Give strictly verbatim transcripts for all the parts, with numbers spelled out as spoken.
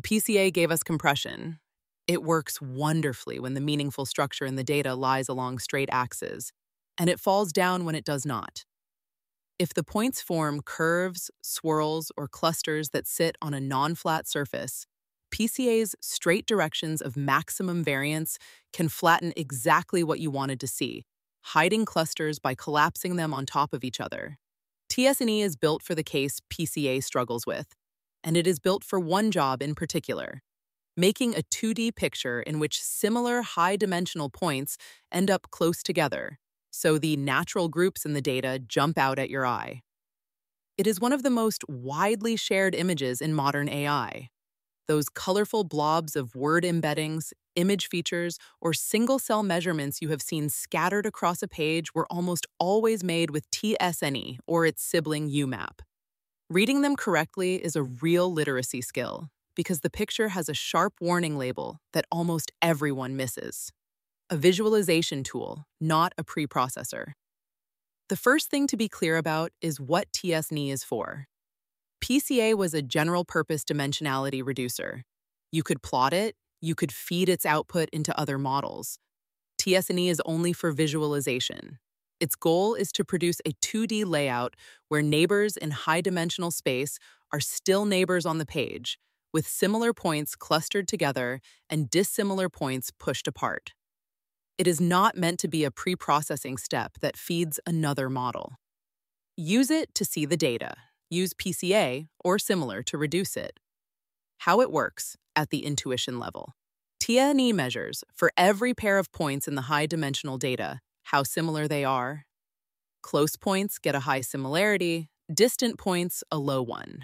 P C A gave us compression. It works wonderfully when the meaningful structure in the data lies along straight axes, and it falls down when it does not. If the points form curves, swirls, or clusters that sit on a non-flat surface, P C A's straight directions of maximum variance can flatten exactly what you wanted to see, hiding clusters by collapsing them on top of each other. T S N E is built for the case P C A struggles with, and it is built for one job in particular: making a two D picture in which similar high-dimensional points end up close together, so the natural groups in the data jump out at your eye. It is one of the most widely shared images in modern A I. Those colorful blobs of word embeddings, image features, or single-cell measurements you have seen scattered across a page were almost always made with T S N E or its sibling U MAP. Reading them correctly is a real literacy skill, because the picture has a sharp warning label that almost everyone misses. A visualization tool, not a preprocessor. The first thing to be clear about is what T S N E is for. P C A was a general-purpose dimensionality reducer. You could plot it, you could feed its output into other models. T S N E is only for visualization. Its goal is to produce a two D layout where neighbors in high-dimensional space are still neighbors on the page, with similar points clustered together and dissimilar points pushed apart. It is not meant to be a pre-processing step that feeds another model. Use it to see the data. Use P C A or similar to reduce it. How it works at the intuition level. T S N E measures, for every pair of points in the high-dimensional data, how similar they are. Close points get a high similarity, distant points a low one.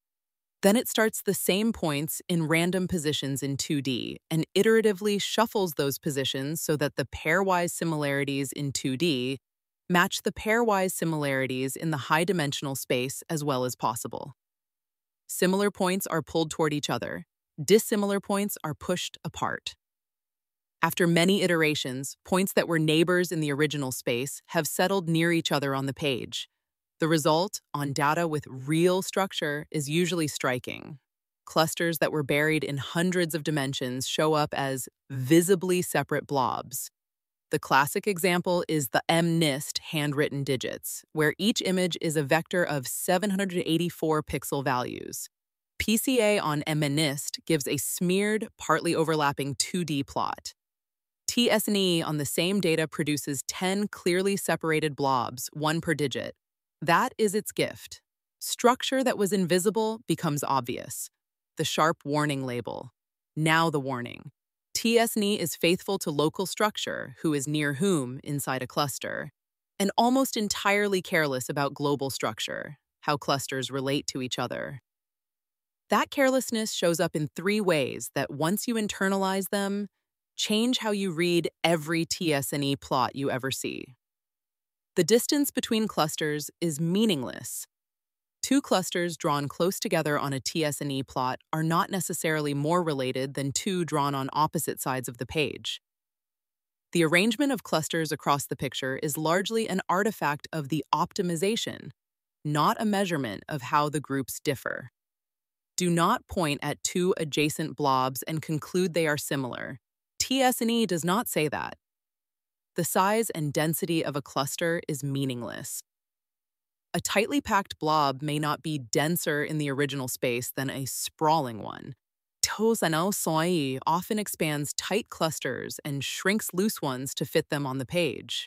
Then it starts the same points in random positions in two D and iteratively shuffles those positions so that the pairwise similarities in two D match the pairwise similarities in the high-dimensional space as well as possible. Similar points are pulled toward each other. Dissimilar points are pushed apart. After many iterations, points that were neighbors in the original space have settled near each other on the page. The result, on data with real structure, is usually striking. Clusters that were buried in hundreds of dimensions show up as visibly separate blobs. The classic example is the MNIST handwritten digits, where each image is a vector of seven hundred eighty-four pixel values. P C A on MNIST gives a smeared, partly overlapping two D plot. T S N E on the same data produces ten clearly separated blobs, one per digit. That is its gift. Structure that was invisible becomes obvious. The sharp warning label. Now the warning. T S N E is faithful to local structure, who is near whom inside a cluster, and almost entirely careless about global structure, how clusters relate to each other. That carelessness shows up in three ways that, once you internalize them, change how you read every T S N E plot you ever see. The distance between clusters is meaningless. Two clusters drawn close together on a T S N E plot are not necessarily more related than two drawn on opposite sides of the page. The arrangement of clusters across the picture is largely an artifact of the optimization, not a measurement of how the groups differ. Do not point at two adjacent blobs and conclude they are similar. T S N E does not say that. The size and density of a cluster is meaningless. A tightly packed blob may not be denser in the original space than a sprawling one. Tosanao Soi often expands tight clusters and shrinks loose ones to fit them on the page.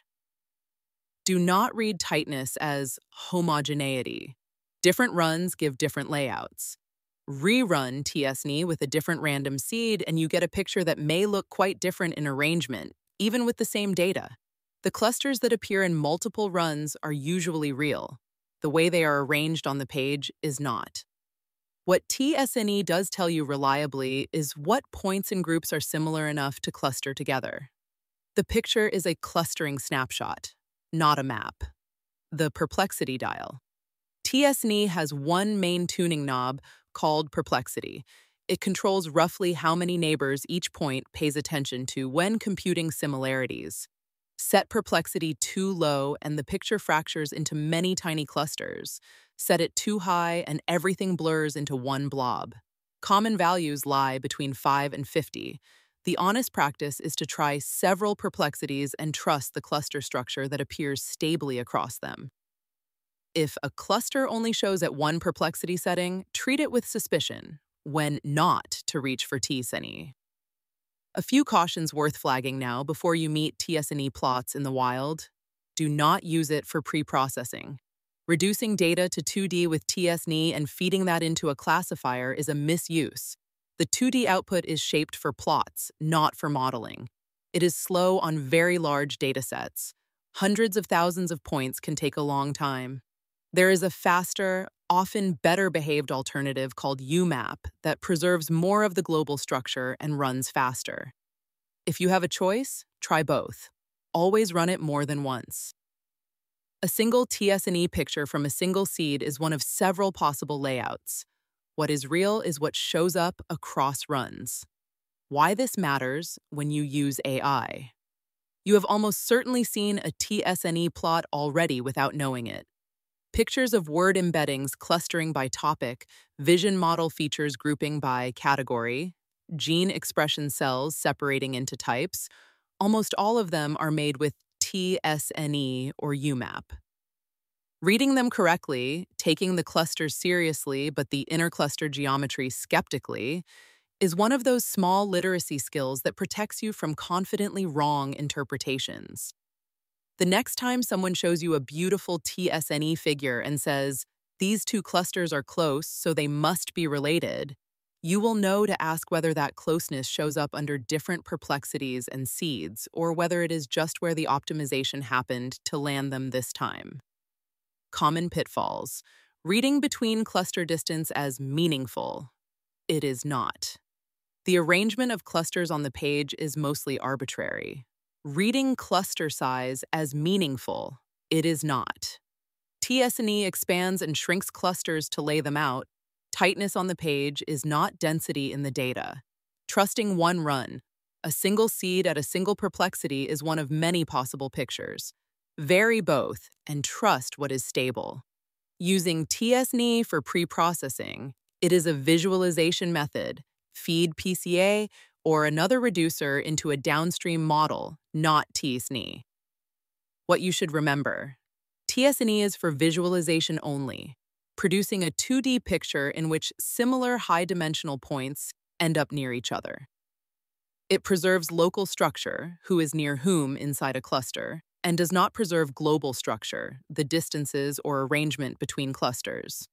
Do not read tightness as homogeneity. Different runs give different layouts. Rerun T S N E with a different random seed and you get a picture that may look quite different in arrangement, even with the same data. The clusters that appear in multiple runs are usually real. The way they are arranged on the page is not. What T S N E does tell you reliably is what points and groups are similar enough to cluster together. The picture is a clustering snapshot, not a map. The perplexity dial. T S N E has one main tuning knob called perplexity. It controls roughly how many neighbors each point pays attention to when computing similarities. Set perplexity too low and the picture fractures into many tiny clusters. Set it too high and everything blurs into one blob. Common values lie between five and fifty. The honest practice is to try several perplexities and trust the cluster structure that appears stably across them. If a cluster only shows at one perplexity setting, treat it with suspicion, when not to reach for T S N E. A few cautions worth flagging now before you meet T S N E plots in the wild. Do not use it for pre-processing. Reducing data to two D with T S N E and feeding that into a classifier is a misuse. The two D output is shaped for plots, not for modeling. It is slow on very large datasets. Hundreds of thousands of points can take a long time. There is a faster, often better-behaved alternative called U map that preserves more of the global structure and runs faster. If you have a choice, try both. Always run it more than once. A single T S N E picture from a single seed is one of several possible layouts. What is real is what shows up across runs. Why this matters when you use A I. You have almost certainly seen a T S N E plot already without knowing it. Pictures of word embeddings clustering by topic, vision model features grouping by category, gene expression cells separating into types, almost all of them are made with T S N E or U map. Reading them correctly, taking the clusters seriously but the intercluster geometry skeptically, is one of those small literacy skills that protects you from confidently wrong interpretations. The next time someone shows you a beautiful T S N E figure and says, "These two clusters are close, so they must be related," you will know to ask whether that closeness shows up under different perplexities and seeds, or whether it is just where the optimization happened to land them this time. Common pitfalls. Reading between cluster distance as meaningful. It is not. The arrangement of clusters on the page is mostly arbitrary. Reading cluster size as meaningful. It is not. T S N E expands and shrinks clusters to lay them out. Tightness on the page is not density in the data. Trusting one run, a single seed at a single perplexity is one of many possible pictures. Vary both and trust what is stable. Using T S N E for pre-processing, it is a visualization method. Feed P C A or another reducer into a downstream model, not T S N E. What you should remember. T S N E is for visualization only, producing a two D picture in which similar high-dimensional points end up near each other. It preserves local structure, who is near whom inside a cluster, and does not preserve global structure, the distances or arrangement between clusters.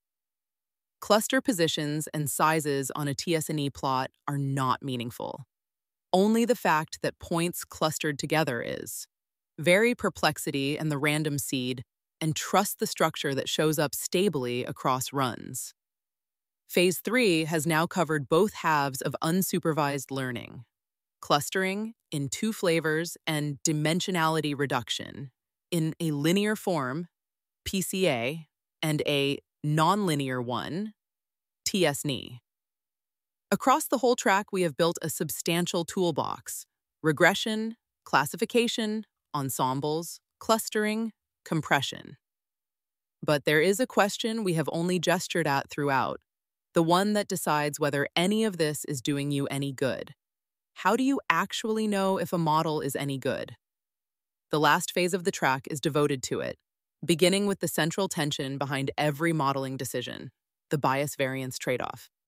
Cluster positions and sizes on a T S N E plot are not meaningful. Only the fact that points clustered together is. Vary perplexity and the random seed, and trust the structure that shows up stably across runs. Phase three has now covered both halves of unsupervised learning: clustering in two flavors and dimensionality reduction in a linear form, P C A, and a nonlinear one, T S N E. Across the whole track, we have built a substantial toolbox: regression, classification, ensembles, clustering, compression. But there is a question we have only gestured at throughout, the one that decides whether any of this is doing you any good. How do you actually know if a model is any good? The last phase of the track is devoted to it, beginning with the central tension behind every modeling decision: the bias-variance trade-off.